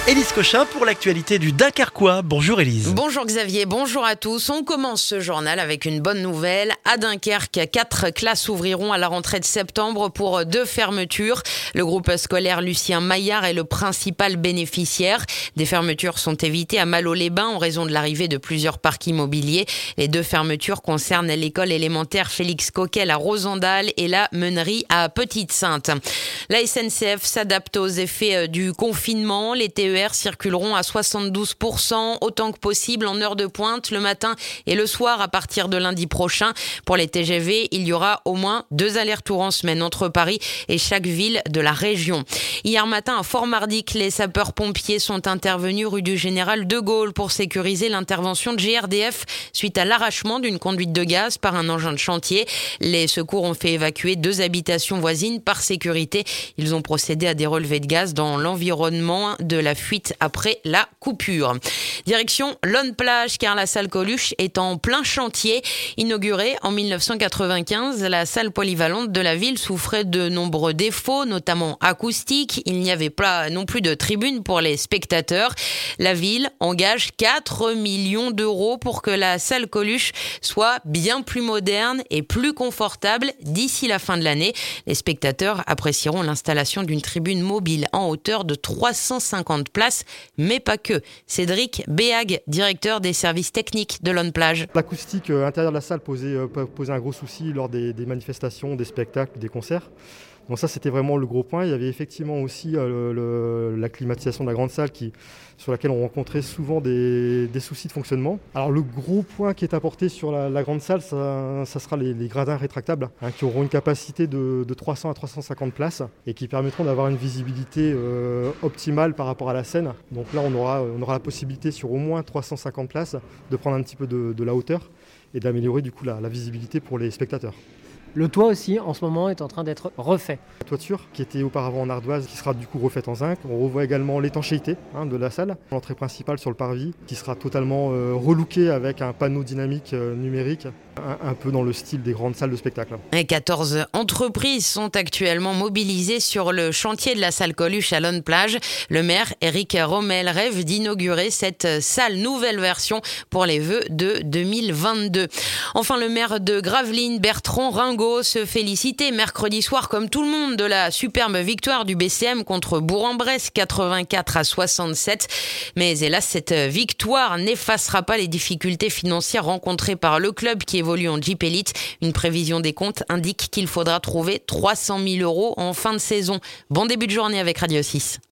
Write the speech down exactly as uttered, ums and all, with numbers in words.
Élise Cochin pour l'actualité du Dunkerquois. Bonjour Élise. Bonjour Xavier, bonjour à tous. On commence ce journal avec une bonne nouvelle. À Dunkerque, quatre classes ouvriront à la rentrée de septembre pour deux fermetures. Le groupe scolaire Lucien Maillard est le principal bénéficiaire. Des fermetures sont évitées à Malo-les-Bains en raison de l'arrivée de plusieurs parcs immobiliers. Les deux fermetures concernent l'école élémentaire Félix Coquel à Rosendal et la meunerie à Petite-Sainte. La S N C F s'adapte aux effets du confinement. Les T E R circuleront à soixante-douze pour cent, autant que possible en heure de pointe, le matin et le soir à partir de lundi prochain. Pour les T G V, il y aura au moins deux allers-retours en semaine entre Paris et chaque ville de la région. Hier matin, à Fort-Mardic, les sapeurs-pompiers sont intervenus rue du Général de Gaulle pour sécuriser l'intervention de G R D F suite à l'arrachement d'une conduite de gaz par un engin de chantier. Les secours ont fait évacuer deux habitations voisines par sécurité. Ils ont procédé à des relevés de gaz dans l'environnement de la fuite après la coupure. Direction Lonne-Plage, car la salle Coluche est en plein chantier. Inaugurée en dix-neuf cent quatre-vingt-quinze, la salle polyvalente de la ville souffrait de nombreux défauts, notamment acoustiques. Il n'y avait pas non plus de tribune pour les spectateurs. La ville engage quatre millions d'euros pour que la salle Coluche soit bien plus moderne et plus confortable d'ici la fin de l'année. Les spectateurs apprécieront l'installation d'une tribune mobile en hauteur de trois cent cinquante places, mais pas que. Cédric Béag, directeur des services techniques de Lonne-Plage. L'acoustique euh, intérieure de la salle posait, euh, posait un gros souci lors des, des manifestations, des spectacles, des concerts. Donc ça, c'était vraiment le gros point. Il y avait effectivement aussi euh, le, la climatisation de la grande salle qui, sur laquelle on rencontrait souvent des, des soucis de fonctionnement. Alors le gros point qui est apporté sur la, la grande salle, ça, ça sera les, les gradins rétractables hein, qui auront une capacité de, de trois cents à trois cent cinquante places et qui permettront d'avoir une visibilité euh, optimale par rapport à la scène. Donc là, on aura, on aura la possibilité sur au moins trois cent cinquante places de prendre un petit peu de, de la hauteur et d'améliorer du coup la, la visibilité pour les spectateurs. Le toit aussi, en ce moment, est en train d'être refait. La toiture, qui était auparavant en ardoise, qui sera du coup refaite en zinc. On revoit également l'étanchéité hein, de la salle. L'entrée principale sur le parvis, qui sera totalement euh, relookée avec un panneau dynamique euh, numérique, un, un peu dans le style des grandes salles de spectacle. Et quatorze entreprises sont actuellement mobilisées sur le chantier de la salle Coluche à Lonne-Plage. Le maire, Éric Rommel, rêve d'inaugurer cette salle nouvelle version pour les vœux de deux mille vingt-deux. Enfin, le maire de Gravelines, Bertrand Ringot, se félicitait mercredi soir comme tout le monde de la superbe victoire du B C M contre Bourg-en-Bresse quatre-vingt-quatre à soixante-sept. Mais hélas, cette victoire n'effacera pas les difficultés financières rencontrées par le club qui évolue en Jeep Elite. Une prévision des comptes indique qu'il faudra trouver trois cent mille euros en fin de saison. Bon début de journée avec Radio six.